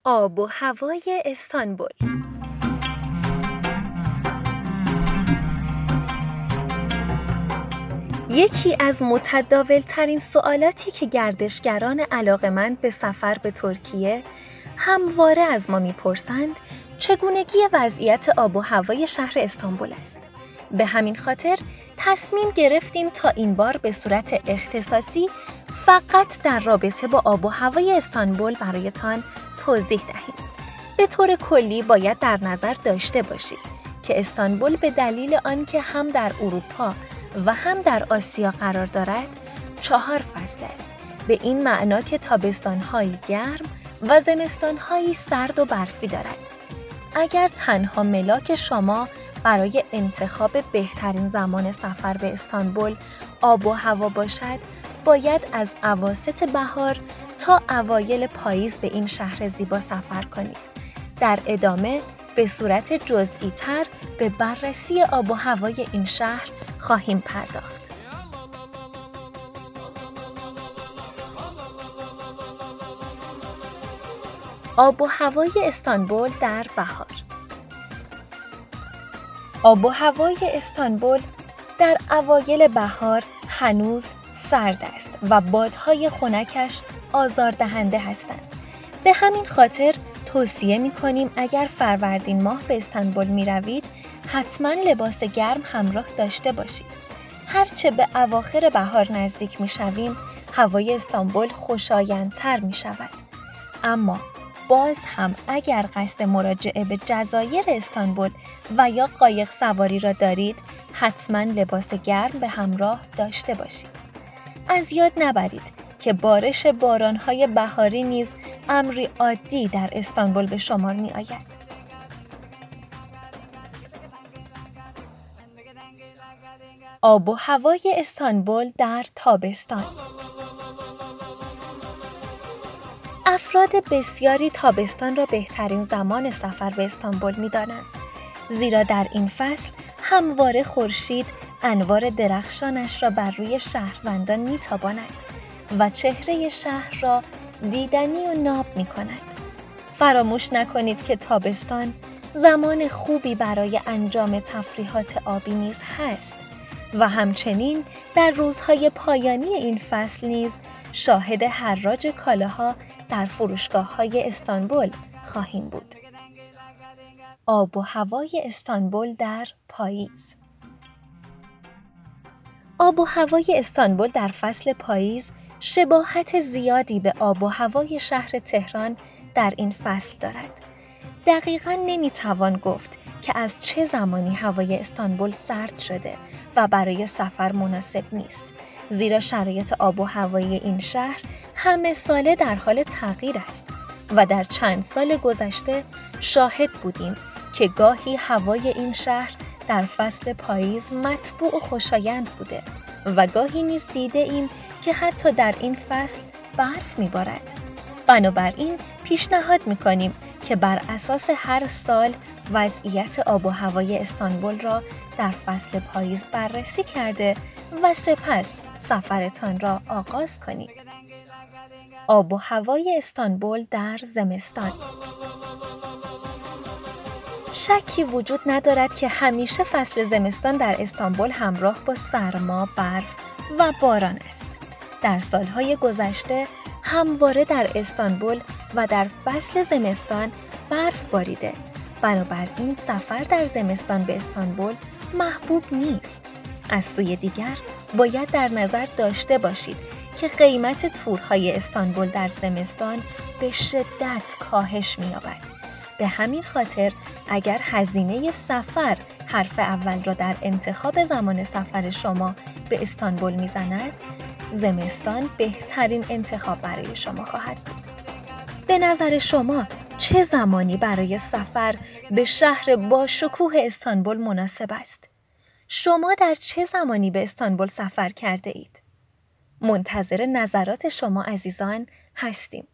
آب و هوای استانبول. یکی از متداول‌ترین سوالاتی که گردشگران علاقه‌مند به سفر به ترکیه همواره از ما می‌پرسند چگونگی وضعیت آب و هوای شهر استانبول است. به همین خاطر تصمیم گرفتیم تا این بار به صورت اختصاصی فقط در رابطه با آب و هوای استانبول برایتان توضیح دهیم. به طور کلی باید در نظر داشته باشید که استانبول به دلیل آنکه هم در اروپا و هم در آسیا قرار دارد 4 فصل است، به این معنا که تابستان‌هایی گرم و زمستان‌هایی سرد و برفی دارد. اگر تنها ملاک شما برای انتخاب بهترین زمان سفر به استانبول آب و هوا باشد، باید از اواسط بهار تا اوایل پاییز به این شهر زیبا سفر کنید. در ادامه به صورت جزئی تر به بررسی آب و هوای این شهر خواهیم پرداخت. آب و هوای استانبول در بهار. آب و هوای استانبول در اوایل بهار هنوز سرد است و بادهای خنکش آزاردهنده هستند. به همین خاطر توصیه می‌کنیم اگر فروردین ماه به استانبول می‌روید، حتما لباس گرم همراه داشته باشید. هرچه به اواخر بهار نزدیک می‌شویم، هوای استانبول خوشایندتر می‌شود. اما باز هم اگر قصد مراجعه به جزایر استانبول و یا قایق سواری را دارید، حتما لباس گرم به همراه داشته باشید. از یاد نبرید که بارش باران‌های بهاری نیز امری عادی در استانبول به شمار می‌آید. آب و هوای استانبول در تابستان. افراد بسیاری تابستان را بهترین زمان سفر به استانبول می‌دانند، زیرا در این فصل همواره خورشید انوار درخشانش را بر روی شهروندان می‌تاباند و چهره شهر را دیدنی و ناب می‌کند. فراموش نکنید که تابستان زمان خوبی برای انجام تفریحات آبی نیز هست و همچنین در روزهای پایانی این فصل نیز شاهد حراج کالاها در فروشگاه‌های استانبول خواهیم بود. آب و هوای استانبول در پاییز. آب و هوای استانبول در فصل پاییز شباهت زیادی به آب و هوای شهر تهران در این فصل دارد. دقیقاً نمی‌توان گفت که از چه زمانی هوای استانبول سرد شده و برای سفر مناسب نیست، زیرا شرایط آب و هوایی این شهر همه ساله در حال تغییر است و در چند سال گذشته شاهد بودیم که گاهی هوای این شهر در فصل پاییز مطبوع و خوشایند بوده و گاهی نیز دیده ایم که حتی در این فصل برف می‌بارد. بنابراین پیشنهاد می‌کنیم که بر اساس هر سال وضعیت آب و هوای استانبول را در فصل پاییز بررسی کرده و سپس سفرتان را آغاز کنید. آب و هوای استانبول در زمستان. شکی وجود ندارد که همیشه فصل زمستان در استانبول همراه با سرما، برف و باران است. در سالهای گذشته همواره در استانبول و در فصل زمستان برف باریده. بنابراین سفر در زمستان به استانبول محبوب نیست. از سوی دیگر باید در نظر داشته باشید که قیمت تورهای استانبول در زمستان به شدت کاهش می‌یابد. به همین خاطر اگر هزینه سفر حرف اول را در انتخاب زمان سفر شما به استانبول می‌زند، زمستان بهترین انتخاب برای شما خواهد بود. به نظر شما چه زمانی برای سفر به شهر با شکوه استانبول مناسب است؟ شما در چه زمانی به استانبول سفر کرده اید؟ منتظر نظرات شما عزیزان هستیم.